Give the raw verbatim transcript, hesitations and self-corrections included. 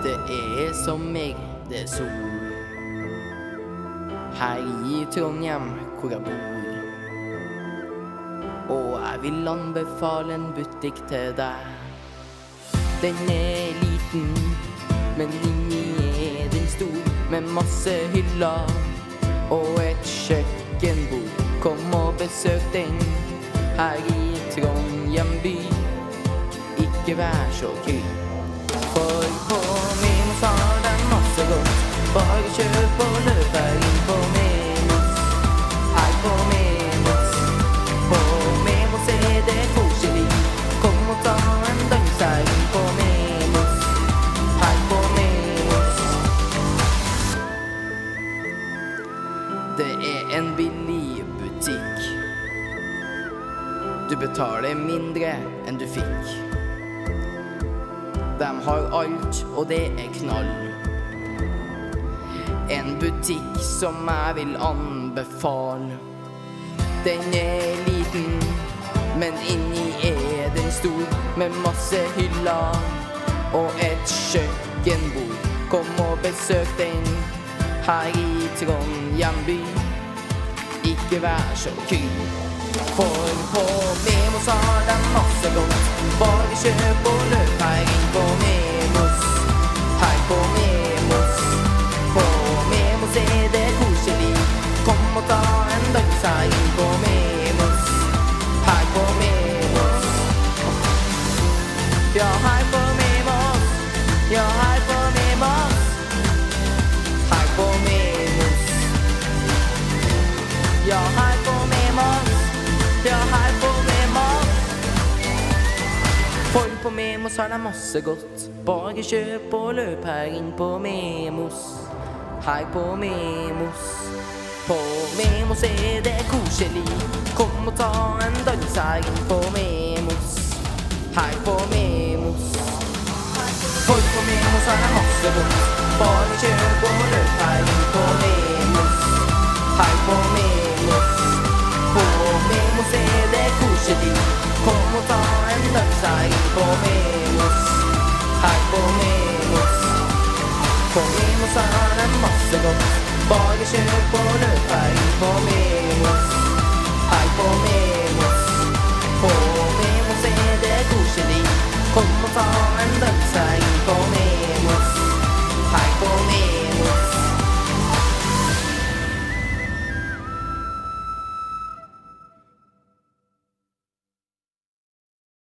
Det er sommer, det er sol her i Trondheim hvor jeg bor. Og jeg vil anbefale en butikk til deg. Den er liten, men inni er den stor, med masse hyller og et kjøkkenbord. Kom og besøk den her i Trondheim by. Ikke vær så kry, for på Memos har de masse godt. Bare kjøp og løp her inn på Memos. Her på Memos. På Memos er det koselig. Kom og ta en dans her inn på Memos. Her på Memos. Det er en billig butikk. Du betaler mindre enn du fikk. De har alt, og det er knall. En butikk som jeg vil anbefale. Den er liten, men inni er den stor, med masse hyller og et kjøkkenbord. Kom og besøk den her i Trondheim by. Ikke vær så kry, for på Memos har de masse godt. Bare kjøp og løp her inn på Memos. Her på Memos. På Memos er det koselig. Kom og ta en dans her inn på Memos. Her på Memos. Ja, her på Memos. Ja, her på Memos. Her på Memos. Ja, her på Memos. Ja, her på Memos. For på Memos har de masse godt. Bare kjøp og løp her inn på Memos. Her på Memos. På Memos er det koselig. Kom og ta en dans her inn på Memos. Her på Memos. For på Memos har de masse godt. Bare kjøp og løp her inn på Memos. Her på Memos. På Memos er det koselig. Kom og ta en dans her inn på Memos. Her på Memos. På Memos har de masse godt. Bare kjøp og løp her inn på Memos.